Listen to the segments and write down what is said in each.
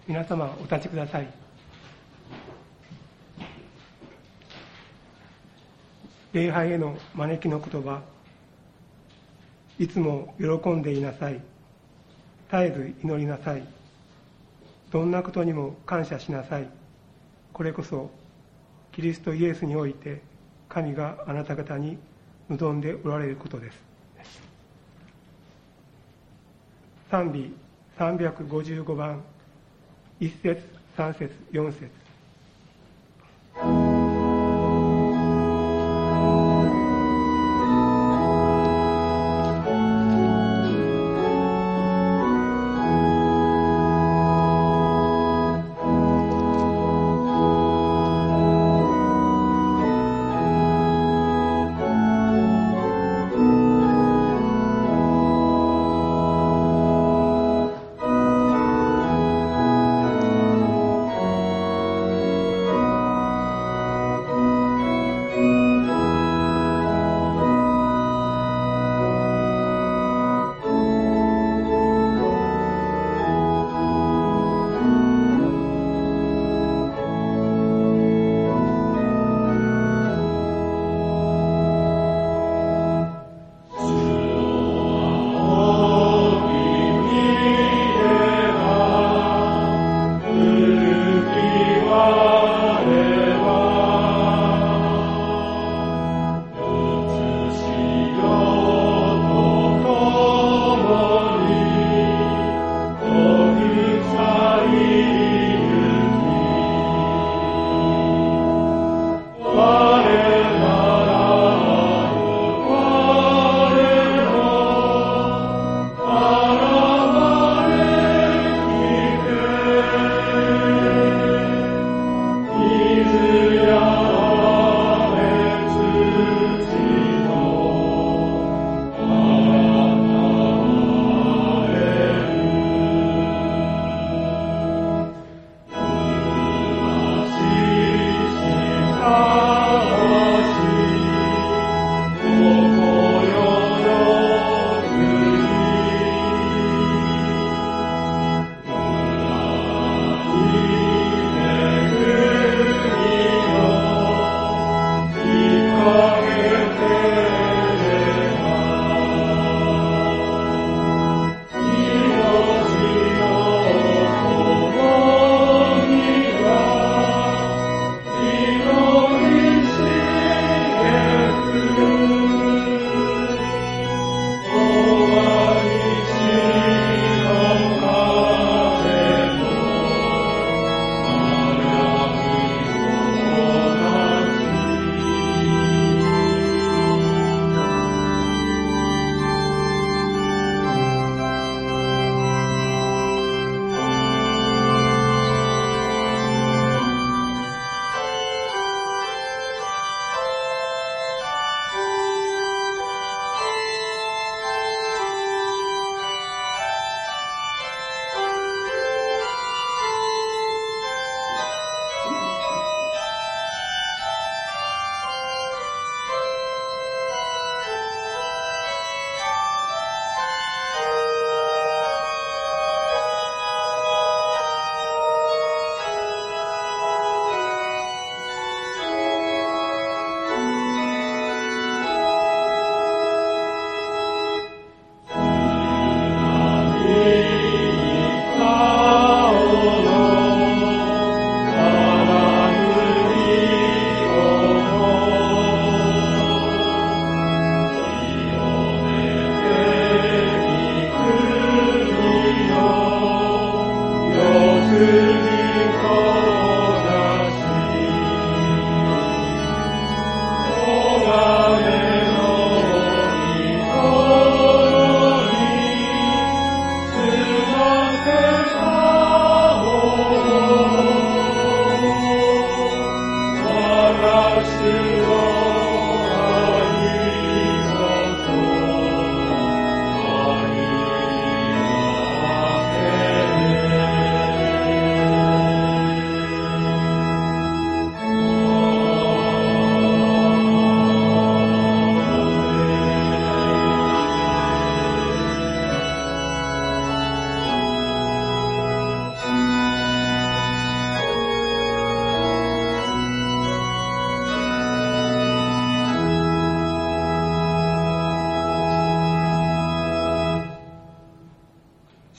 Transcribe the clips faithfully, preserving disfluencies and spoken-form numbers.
皆様お立ちください。礼拝への招きの言葉、いつも喜んでいなさい。絶えず祈りなさい。どんなことにも感謝しなさい。これこそキリストイエスにおいて神があなた方に望んでおられることです。賛美さんびゃくごじゅうごばん、いっ節、さん節、よん節。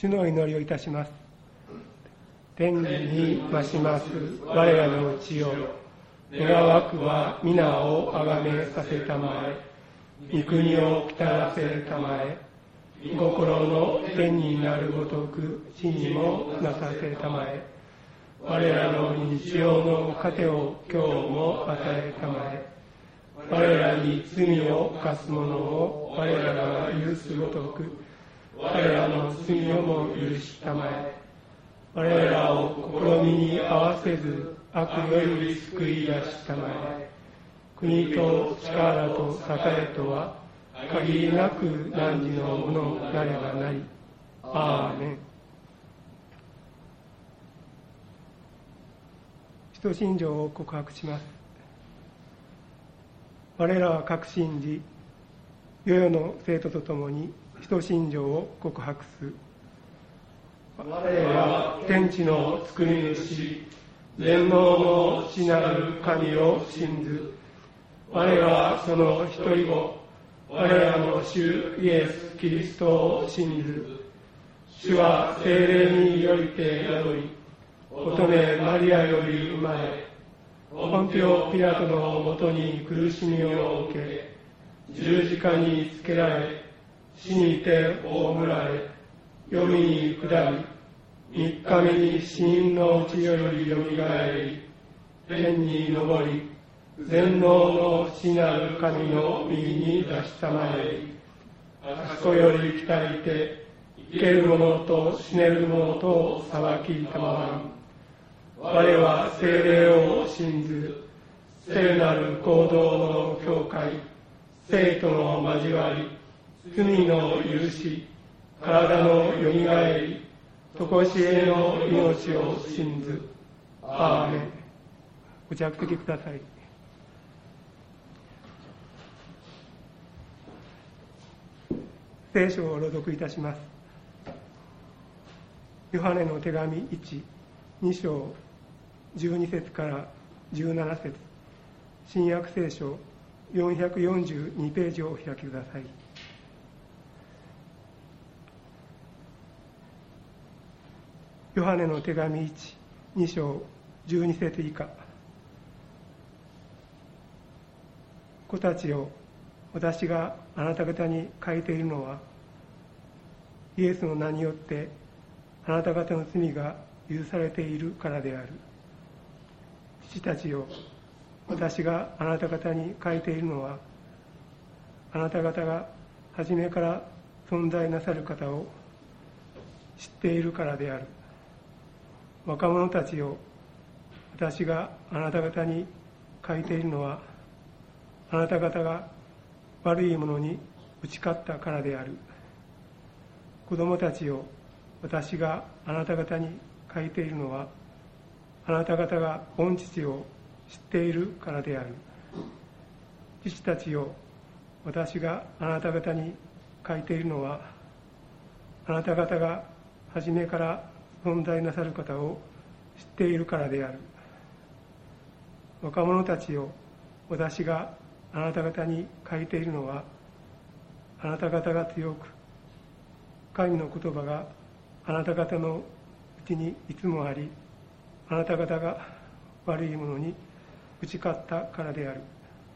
主の祈りをいたします。天に増します我らの地よ、願わくは皆をあがめさせたまえ、御国をきたらせたまえ、御心の天になるごとく地にもなさせたまえ、我らの日常の糧を今日も与えたまえ、我らに罪を犯す者を我らが許すごとく我らの罪をも許したまえ、我らを試みに合わせず悪より救い出したまえ、国と力と栄えとは限りなく汝のものなればなり。アーメン。使徒信条を告白します。我らは確信じ、世々の生徒とともに使徒信条を告白する。我らは天地の作り主、全能の父なる神を信ず。我らはその一人子、我らの主イエス・キリストを信ず。主は聖霊によりて宿り、乙女マリアより生まれ、ポンピオ・ピラトのもとに苦しみを受け、十字架につけられ、死にて葬られ、黄泉に下り、三日目に死人のうちよりよみがえり、天に昇り、全能の父なる神の右に出したまえり、あそこより来たりて、生ける者と死ねる者とを裁きたまわん。我は聖霊を信ず、聖なる行動の教会、聖との交わり、罪の許し、体のよみがえり、とこしえの命を信ず。アーメン。ご着席ください。聖書を朗読いたします。ヨハネの手紙いち、に章じゅうに節からじゅうなな節、新約聖書よんひゃくよんじゅうにページをお開きください。ヨハネの手紙いち、に章じゅうに節以下。子たちよ、私があなた方に書いているのは、イエスの名によってあなた方の罪が許されているからである。父たちよ、私があなた方に書いているのは、あなた方が初めから存在なさる方を知っているからである。若者たちよ、私があなた方に書いているのは、あなた方が悪いものに打ち勝ったからである。子供たちよ、私があなた方に書いているのは、あなた方が御父を知っているからである。父たちよ、私があなた方に書いているのは、あなた方が初めから存在なさる方を知っているからである。若者たちよ、私があなた方に書いているのは、あなた方が強く、神の言葉があなた方のうちにいつもあり、あなた方が悪いものに打ち勝ったからである。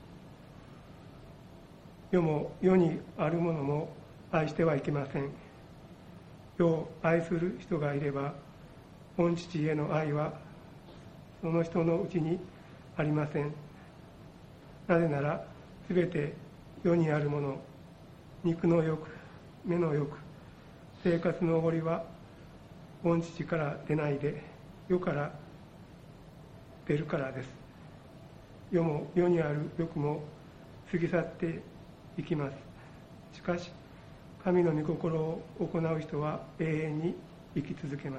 世も世にあるものも愛してはいけません。世を愛する人がいれば、御父への愛はその人のうちにありません。なぜなら、すべて世にあるもの、肉の欲、目の欲、生活のおごりは、御父から出ないで、世から出るからです。世も世にある欲も過ぎ去っていきます。しかし、神の御心を行う人は永遠に生き続けます。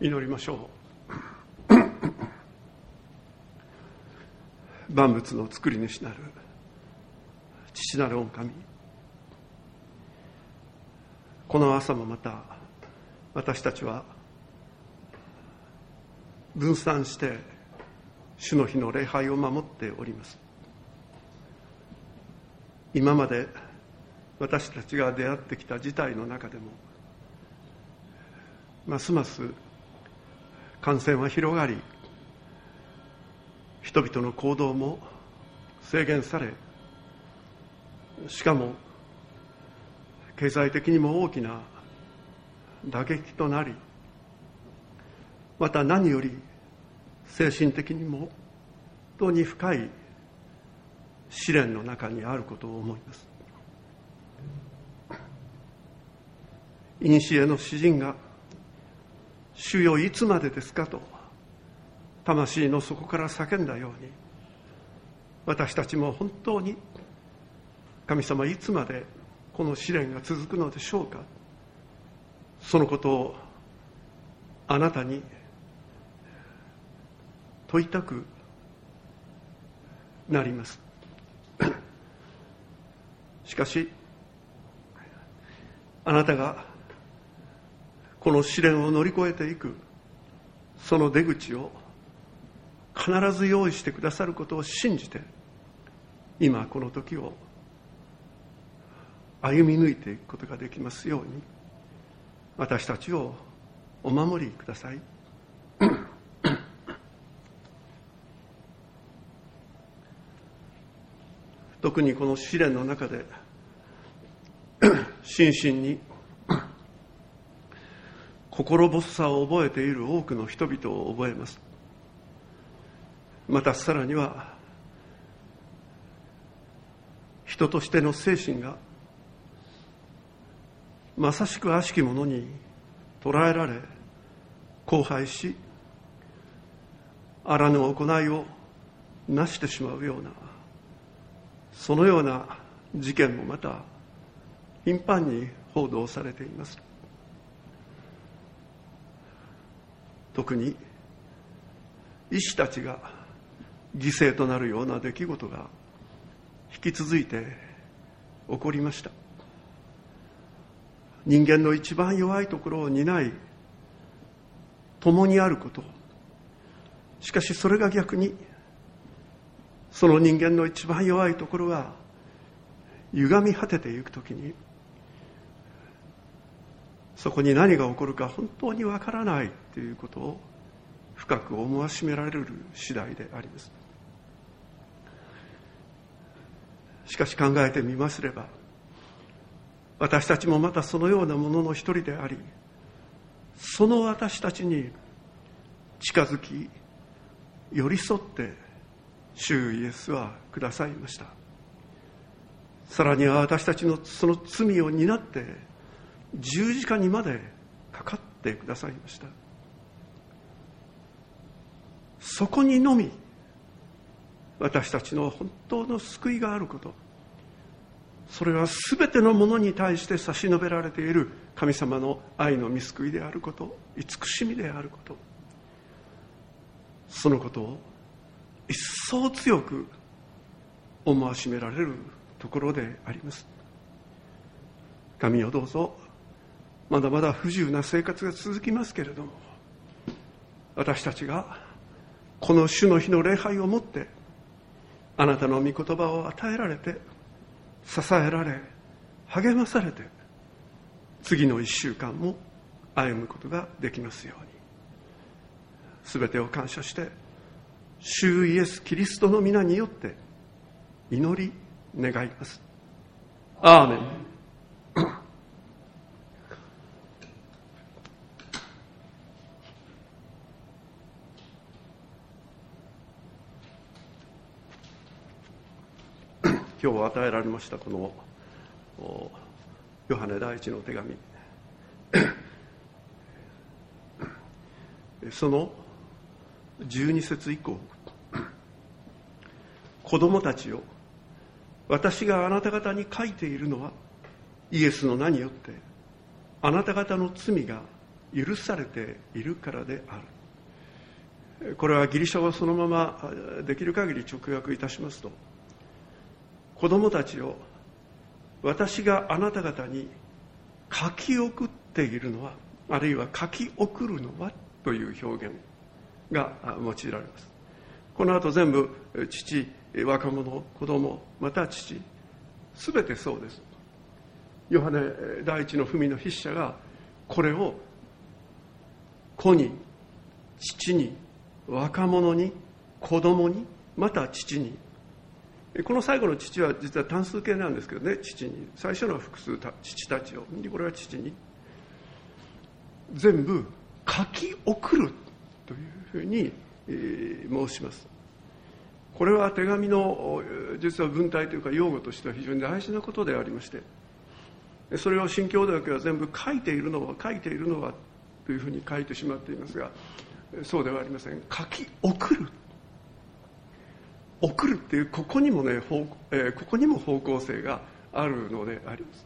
祈りましょう。万物の作り主なる父なる御神、この朝もまた私たちは分散して主の日の礼拝を守っております。今まで私たちが出会ってきた事態の中でもますます感染は広がり、人々の行動も制限され、しかも経済的にも大きな打撃となり、また何より精神的にも本当に深い試練の中にあることを思います。古の詩人が主よいつまでですかと魂の底から叫んだように、私たちも本当に神様いつまでこの試練が続くのでしょうか。そのことをあなたに問いたくなります。しかしあなたがこの試練を乗り越えていくその出口を必ず用意してくださることを信じて、今この時を歩み抜いていくことができますように、私たちをお守りください。特にこの試練の中で心身に心細さを覚えている多くの人々を覚えます。またさらには人としての精神がまさしく悪しきものに捉えられ荒廃し、あらぬ行いをなしてしまうような、そのような事件もまた頻繁に報道されています。特に医師たちが犠牲となるような出来事が引き続いて起こりました。人間の一番弱いところを担い共にあること、しかしそれが逆にその人間の一番弱いところが歪み果てていくときに、そこに何が起こるか本当にわからないということを深く思わしめられる次第であります。しかし考えてみますれば、私たちもまたそのようなものの一人であり、その私たちに近づき寄り添って主イエスはくださいました。さらには私たちのその罪を担って十字架にまでかかってくださいました。そこにのみ私たちの本当の救いがあること、それはすべてのものに対して差し伸べられている神様の愛の御救いであること、慈しみであること、そのことを一層強く思わしめられるところであります。神よ、どうぞまだまだ不自由な生活が続きますけれども、私たちがこの主の日の礼拝をもってあなたの御言葉を与えられて、支えられ励まされて、次の一週間も歩むことができますように、すべてを感謝して主イエスキリストの皆によって祈り願います。アーメン。今日与えられましたこのヨハネ第一の手紙、そのじゅうに節以降、子供たちよ、私があなた方に書いているのはイエスの名によってあなた方の罪が許されているからである。これはギリシャ語そのままできる限り直訳いたしますと、子供たちを私があなた方に書き送っているのは、あるいは書き送るのはという表現が用いられます。この後全部父、若者、子供、また父、すべてそうです。ヨハネ第一の文の筆者がこれを子に、父に、若者に、子供に、また父に、この最後の父は実は単数形なんですけどね、父に、最初のは複数父たちを、これは父に全部書き送るというふうに申します。これは手紙の実は文体というか用語としては非常に大事なことでありまして、それを新共同訳は全部書いているのは書いているのはというふうに書いてしまっていますが、そうではありません。書き送る、送るっていうここにもね、方えー、ここにも方向性があるのであります。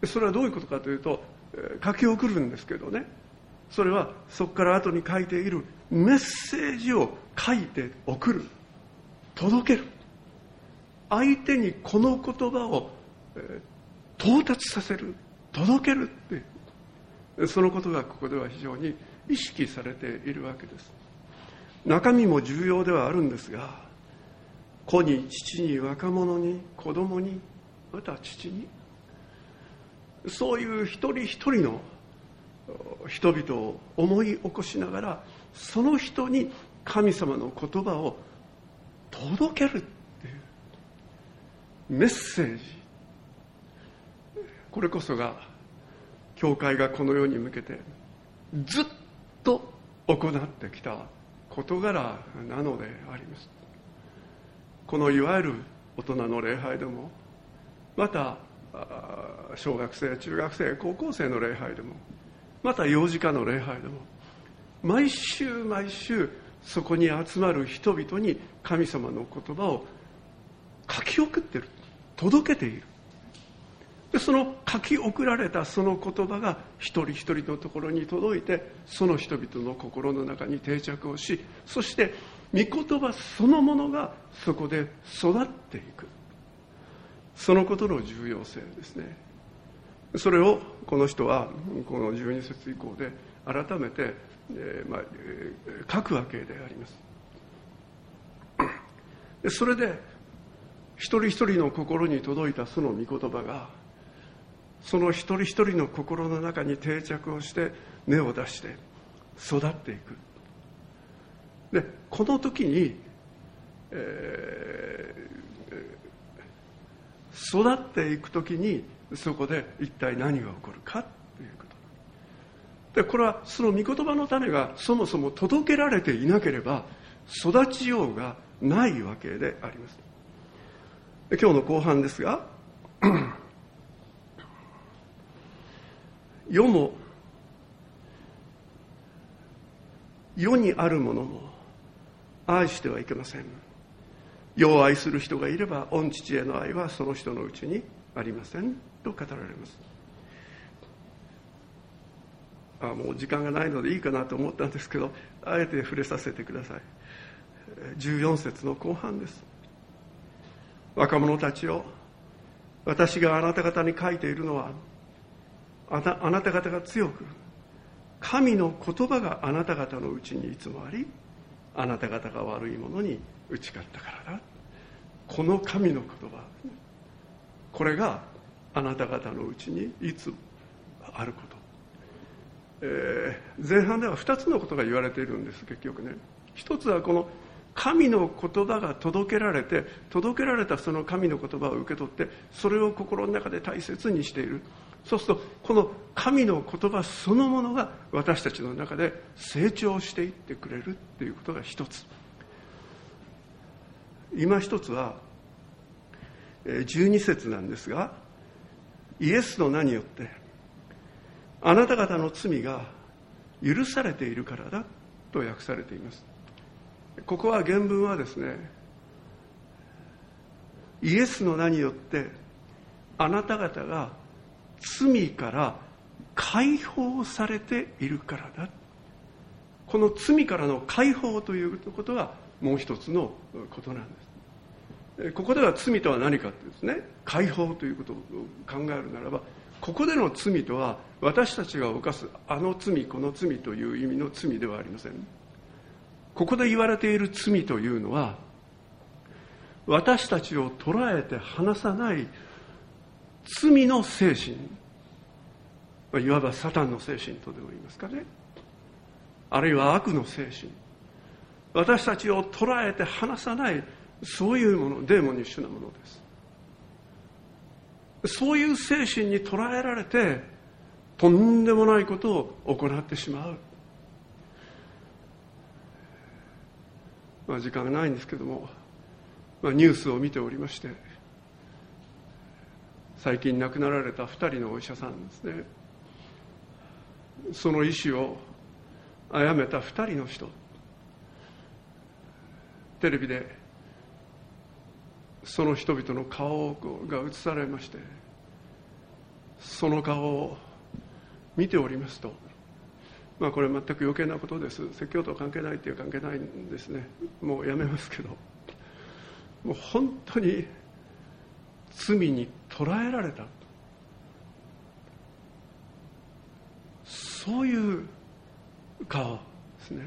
それはどういうことかというと、書き送るんですけどね、それはそこから後に書いているメッセージを書いて送る、届ける、相手にこの言葉を、えー、到達させる、届けるっていう、そのことがここでは非常に意識されているわけです。中身も重要ではあるんですが、子に、父に、若者に、子供に、また父に、そういう一人一人の人々を思い起こしながら、その人に神様の言葉を届けるっていうメッセージ、これこそが教会がこの世に向けてずっと行ってきた事柄なのであります。このいわゆる大人の礼拝でも、また小学生、中学生、高校生の礼拝でも、また幼児科の礼拝でも、毎週毎週そこに集まる人々に神様の言葉を書き送っている、届けている。でその書き送られたその言葉が一人一人のところに届いて、その人々の心の中に定着をし、そして御言葉そのものがそこで育っていく、そのことの重要性ですね。それをこの人はこのじゅうに節以降で改めて、えーまあえー、書くわけであります。でそれで一人一人の心に届いたその御言葉が、その一人一人の心の中に定着をして根を出して育っていく。でこの時に、えー、育っていく時にそこで一体何が起こるかということ。でこれはその御言葉の種がそもそも届けられていなければ育ちようがないわけであります。で今日の後半ですが、世も世にあるものも愛してはいけません。世を愛する人がいれば御父への愛はその人のうちにありませんと語られます。あもう時間がないのでいいかなと思ったんですけど、あえて触れさせてください。じゅうよん節の後半です。若者たちを、私があなた方に書いているのは、あな、あなた方が強く神の言葉があなた方のうちにいつもあり、あなた方が悪いものに打ち勝ったからだ。この神の言葉、これがあなた方のうちにいつもあること、えー、前半ではふたつのことが言われているんです。結局ね、一つはこの神の言葉が届けられて、届けられたその神の言葉を受け取って、それを心の中で大切にしている。そうするとこの神の言葉そのものが私たちの中で成長していってくれるっていうことが一つ。今一つはじゅうに節なんですが、イエスの名によってあなた方の罪が許されているからだと訳されています。ここは原文はですね、イエスの名によってあなた方が罪から解放されているからだ。この罪からの解放ということがもう一つのことなんです。ここでは罪とは何かってですね、解放ということを考えるならば、ここでの罪とは私たちが犯すあの罪この罪という意味の罪ではありません。ここで言われている罪というのは、私たちを捉えて離さない罪の精神、いわばサタンの精神とでも言いますかね、あるいは悪の精神、私たちを捉えて離さないそういうもの、デーモニッシュなものです。そういう精神に捉えられてとんでもないことを行ってしまう。まあ時間がないんですけども、まあ、ニュースを見ておりまして、最近亡くなられたふたりのお医者さんですね、その医師を殺めたふたりの人、テレビでその人々の顔が映されまして、その顔を見ておりますと、まあこれ全く余計なことです。説教と関係ないっていう関係ないんですね。もうやめますけど、もう本当に罪に捕らえられた、そういう顔ですね。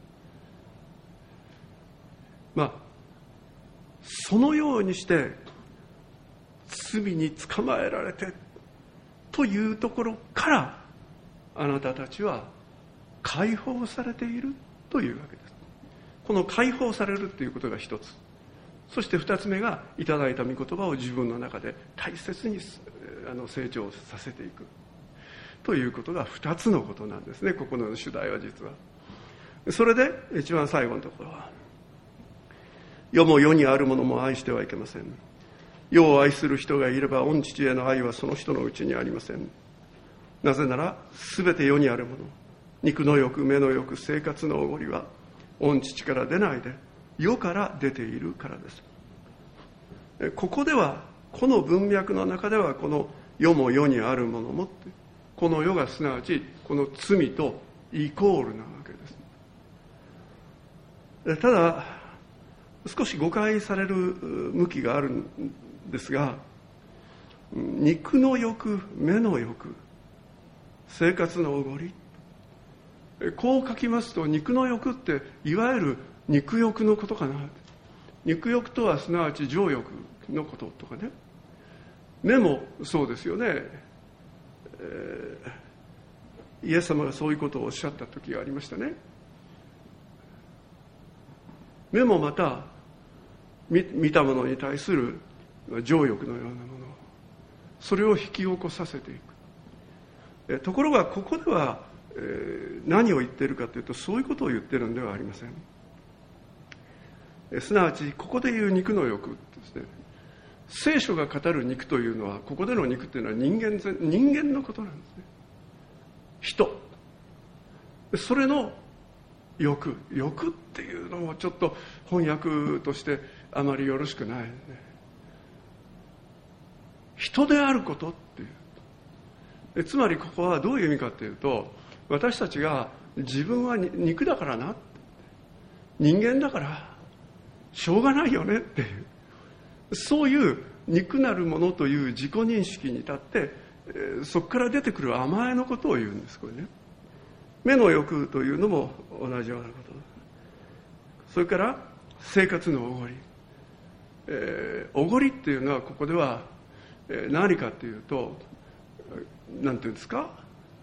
まあそのようにして罪に捕まえられてというところから、あなたたちは解放されているというわけです。この解放されるということが一つ、そして二つ目が、いただいた御言葉を自分の中で大切にあの成長させていくということが二つのことなんですね。ここの主題は実はそれで、一番最後のところは、世も世にあるものも愛してはいけません。世を愛する人がいれば、御父への愛はその人のうちにありません。なぜなら、すべて世にあるもの、肉の欲、目の欲、生活のおごりは、御父から出ないで、世から出ているからです。ここでは、この文脈の中では、この世も世にあるものもって、この世がすなわち、この罪とイコールなわけです。ただ、少し誤解される向きがあるんですが、肉の欲、目の欲、生活のおごり、こう書きますと、肉の欲っていわゆる肉欲のことかな。肉欲とはすなわち情欲のこととかね。目もそうですよね、えー、イエス様がそういうことをおっしゃった時がありましたね。目もまた見, 見たものに対する情欲のようなもの、それを引き起こさせていく。えところがここでは、えー、何を言っているかというと、そういうことを言っているのではありません。えすなわちここでいう肉の欲ですね、聖書が語る肉というのは、ここでの肉というのは人間人間のことなんですね。人、それの欲欲っていうのもちょっと翻訳としてあまりよろしくないね。人であることっていう、えつまりここはどういう意味かというと、私たちが自分は肉だからな、人間だからしょうがないよねっていう、そういう肉なるものという自己認識に立って、えそこから出てくる甘えのことを言うんです。これね、目の欲というのも同じようなこと。それから生活のおごり、えー、おごりっていうのはここでは何かというと、なんていうんですか、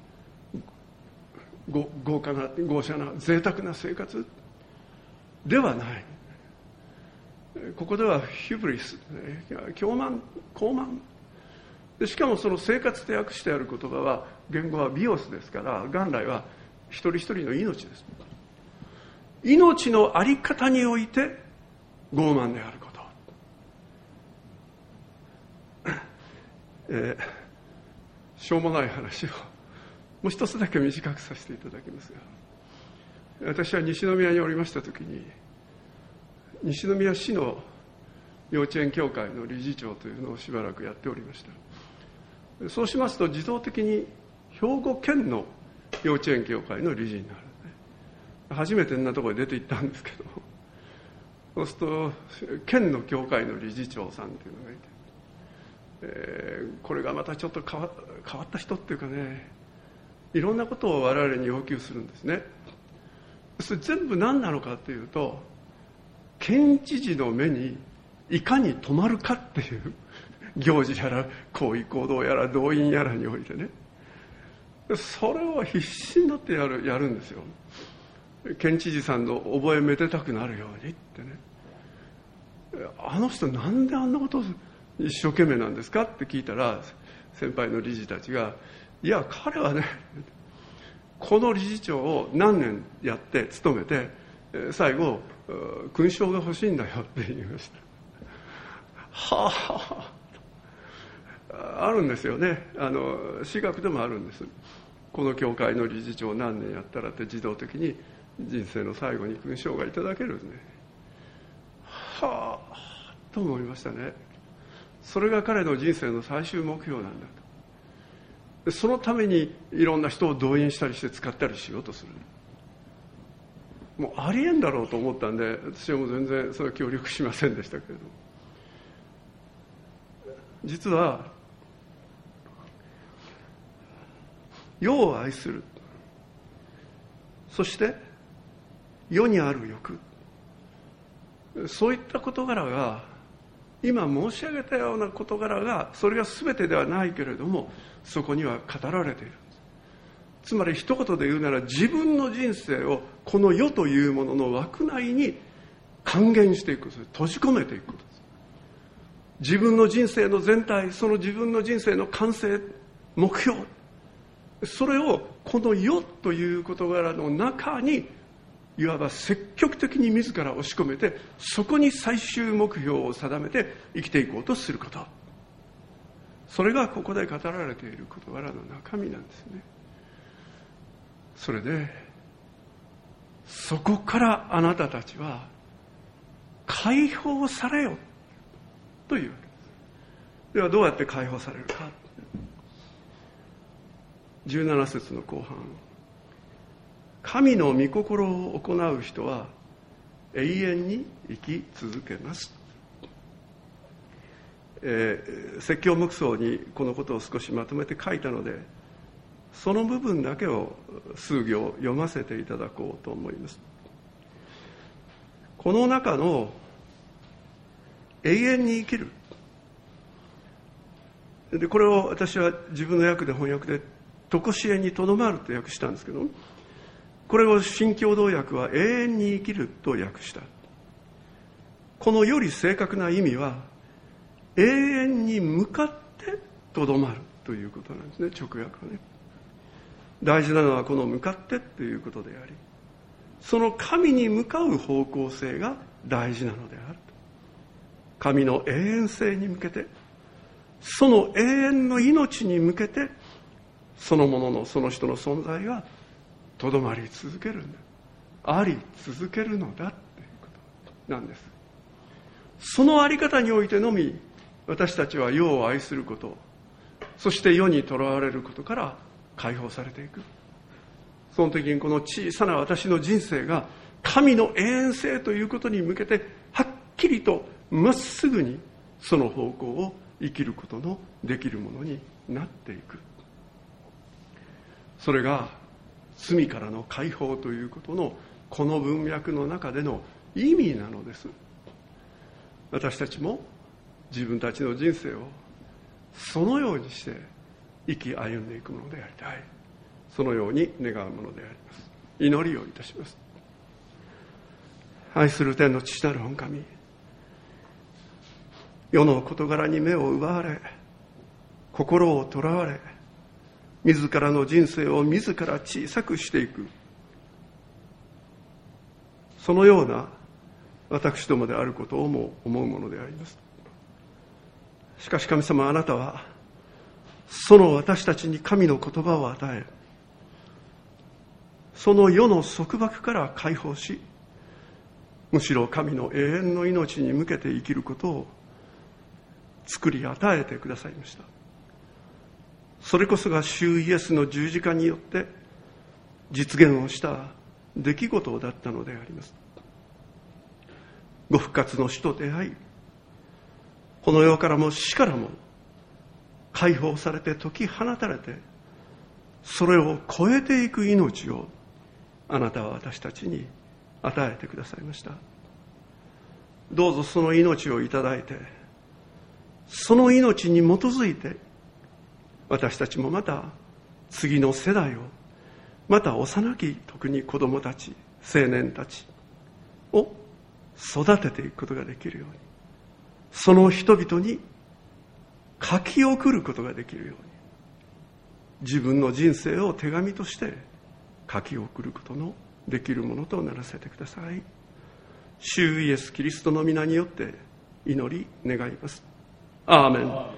豪華な豪奢な贅沢な生活ではない。ここではヒュブリス、狂慢、高慢で、しかもその生活と訳してある言葉は、言語はビオスですから、元来は一人一人の命です。命のあり方において傲慢であること、えー、しょうもない話をもう一つだけ短くさせていただきますが、私は西宮におりました時に、西宮市の幼稚園協会の理事長というのをしばらくやっておりました。そうしますと、自動的に兵庫県の幼稚園協会の理事になる、ね、初めてんなところで出て行ったんですけど、そうすると県の協会の理事長さんっていうのがいて、えー、これがまたちょっと変わ、変わった人っていうかね、いろんなことを我々に要求するんですね。それ全部何なのかというと、県知事の目にいかに留まるかっていう行事やら行為行動やら動員やらにおいてね、それを必死になってやる、やるんですよ。県知事さんの覚えめでたくなるようにってね。あの人なんであんなことを一生懸命なんですかって聞いたら、先輩の理事たちが、いや彼はね、この理事長を何年やって務めて、最後勲章が欲しいんだよって言いました。はあ、あるんですよね。あの私学でもあるんです。この教会の理事長何年やったらって自動的に人生の最後に勲章がいただけるんですね。はあと思いましたね。それが彼の人生の最終目標なんだと。そのためにいろんな人を動員したりして使ったりしようとする。もうありえんだろうと思ったんで、私はもう全然それは協力しませんでしたけれど、実は世を愛する、そして世にある欲、そういった事柄が、今申し上げたような事柄が、それが全てではないけれども、そこには語られている。つまり一言で言うなら、自分の人生をこの世というものの枠内に還元していく、閉じ込めていくことです。自分の人生の全体、その自分の人生の完成、目標、それをこの世という事柄の中に、いわば積極的に自ら押し込めて、そこに最終目標を定めて生きていこうとすること、それがここで語られている事柄の中身なんですね。それでそこからあなたたちは解放されよというわけです。ではどうやって解放されるか。じゅうなな節の後半、神の御心を行う人は永遠に生き続けます。えー、説教黙想にこのことを少しまとめて書いたので、その部分だけを数行読ませていただこうと思います。この中の永遠に生きる、でこれを私は自分の訳で翻訳で常しえにとどまると訳したんですけど、これを新共同訳は永遠に生きると訳した。このより正確な意味は永遠に向かってとどまるということなんですね、直訳はね。大事なのはこの向かってということであり、その神に向かう方向性が大事なのである。神の永遠性に向けて、その永遠の命に向けて、そのもののその人の存在がとどまり続けるんだ、あり続けるのだということなんです。そのあり方においてのみ、私たちは世を愛すること、そして世にとらわれることから解放されていく。その時にこの小さな私の人生が神の永遠性ということに向けて、はっきりとまっすぐにその方向を生きることのできるものになっていく。それが罪からの解放ということのこの文脈の中での意味なのです。私たちも自分たちの人生をそのようにして生き歩んでいくものでありたい、そのように願うものであります。祈りをいたします。愛する天の父なる御神、世の事柄に目を奪われ、心をとらわれ、自らの人生を自ら小さくしていく、そのような私どもであることをも思うものであります。しかし神様、あなたはその私たちに神の言葉を与え、その世の束縛から解放し、むしろ神の永遠の命に向けて生きることを作り与えてくださいました。 それこそが主イエスの十字架によって実現をした出来事だったのであります。ご復活の死と出会い、この世からも死からも解放されて解き放たれて、それを超えていく命をあなたは私たちに与えてくださいました。どうぞその命をいただいて、その命に基づいて私たちもまた次の世代を、また幼き特に子供たち、青年たちを育てていくことができるように、その人々に書き送ることができるように、自分の人生を手紙として書き送ることのできるものとならせてください。主イエスキリストの皆によって祈り願います。アーメン。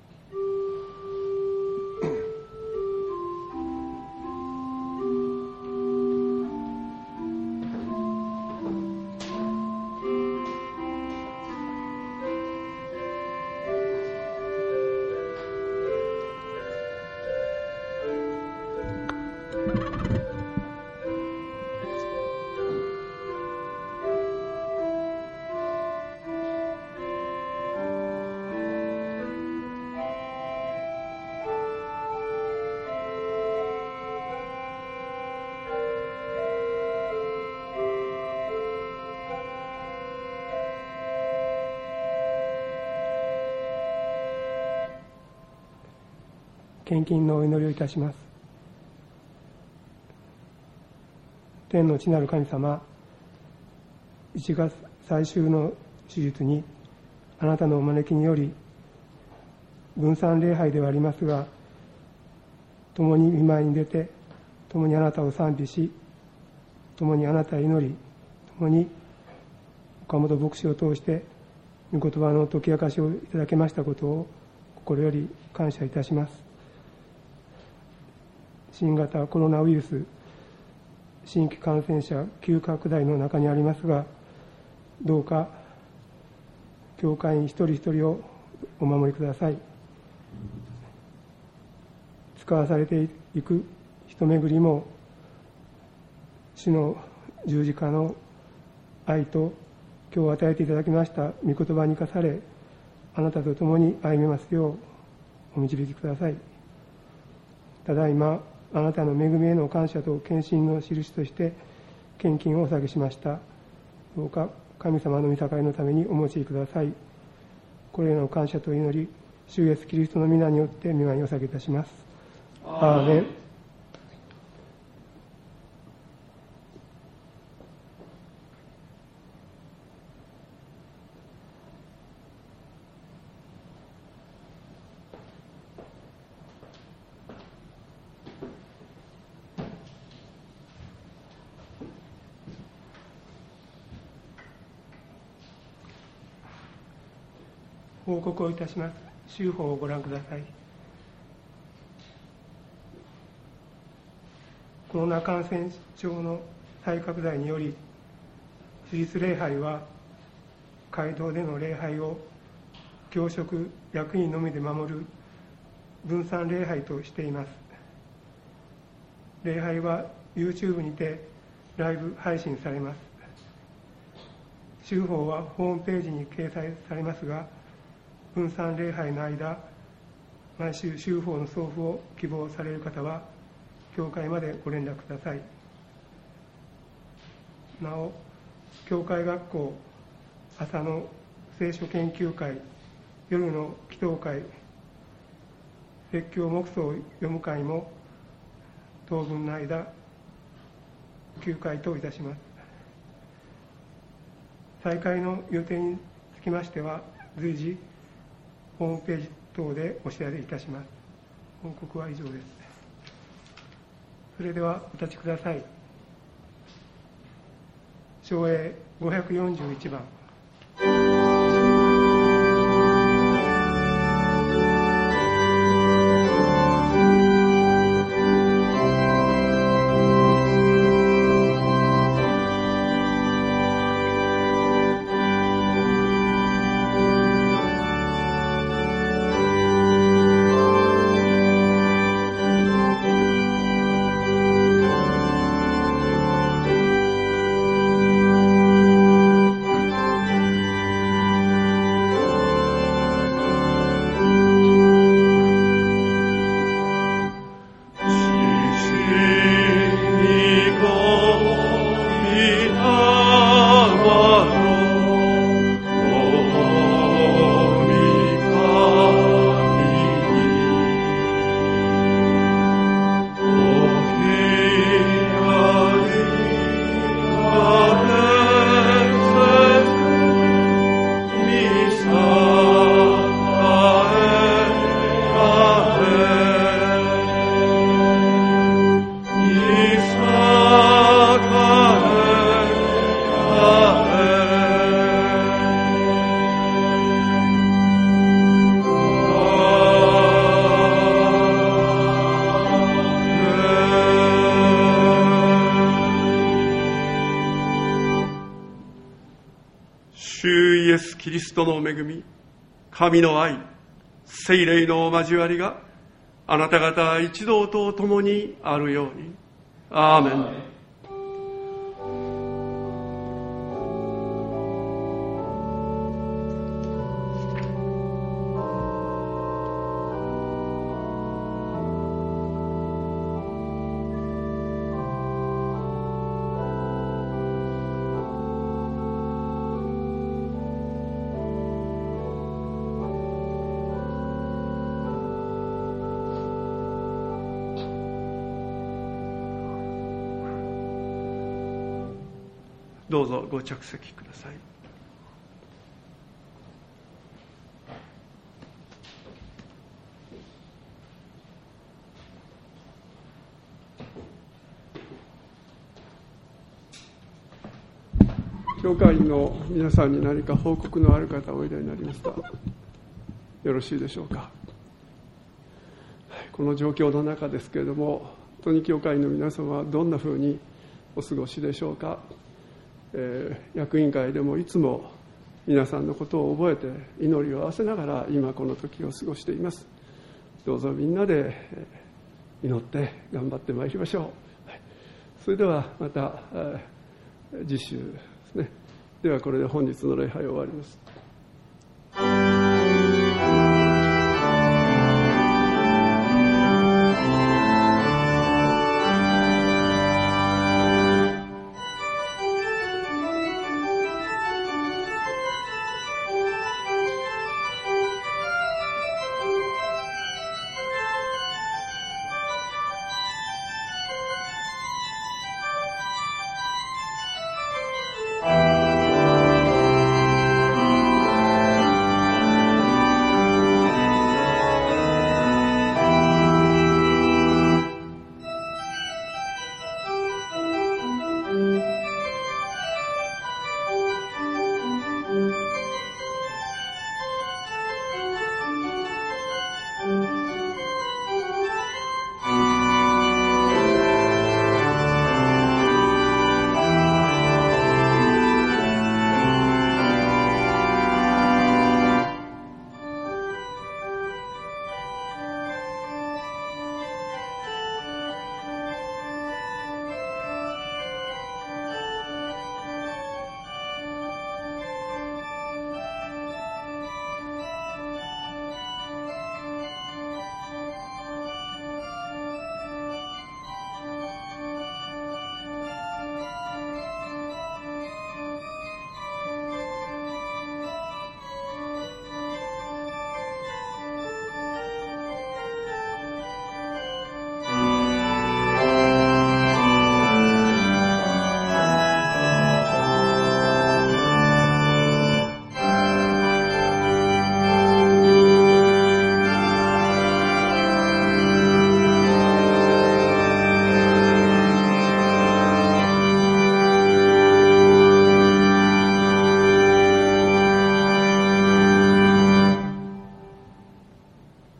献金のお祈りをいたします。天の地なる神様、いちがつ最終の手術にあなたのお招きにより、分散礼拝ではありますが、共に御前に出て、共にあなたを賛美し、共にあなたへ祈り、共に岡本牧師を通して御言葉の解き明かしをいただけましたことを心より感謝いたします。新型コロナウイルス新規感染者急拡大の中にありますが、どうか教会員一人一人をお守りください。使わされていく人巡りも、主の十字架の愛と今日与えていただきました御言葉に生かされ、あなたと共に歩みますようお導きください。ただいまあなたの恵みへの感謝と献身の印として献金をお下げしました。どうか神様の御栄のためにお持ちください。これらの感謝と祈り、主イエスキリストの皆によって御前にお下げいたします。アーメン。報告をいたします。修法をご覧ください。コロナ感染症の再拡大により、主日礼拝は街道での礼拝を教職役員のみで守る分散礼拝としています。礼拝は YouTube にてライブ配信されます。修法はホームページに掲載されますが、分散礼拝の間、毎週修法の送付を希望される方は教会までご連絡ください。なお、教会学校、朝の聖書研究会、夜の祈祷会、説教黙想読む会も当分の間休会といたします。再開の予定につきましては随時ホームページ等でお知らせいたします。報告は以上です。それではお立ちください。唱詠ごひゃくよんじゅういちばん。 主イエス・キリストの恵み、神の愛、聖霊の交わりがあなた方一同と共にあるように。アーメン。どうぞご着席ください。教会員の皆さんに何か報告のある方おいでになりますか。よろしいでしょうか。この状況の中ですけれども、本当に教会員の皆様はどんなふうにお過ごしでしょうか。えー、役員会でもいつも皆さんのことを覚えて祈りを合わせながら今この時を過ごしています。どうぞみんなで祈って頑張ってまいりましょう。はい、それではまた次週ですね。ではこれで本日の礼拝を終わります。